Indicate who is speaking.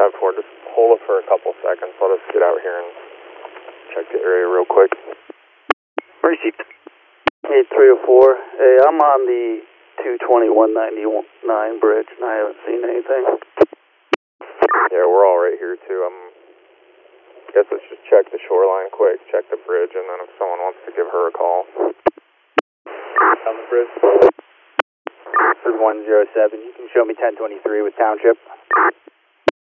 Speaker 1: 10-4, just hold it for a couple seconds. Let us get out here and check the area real quick.
Speaker 2: Received. 8304. Hey, I'm on the 22199 bridge and I haven't seen anything.
Speaker 1: Yeah, we're all right here too. Guess let's just check the shoreline quick, check the bridge, and then if someone wants to give her a call.
Speaker 3: On the bridge. This is 107. You can show me 1023 with Township.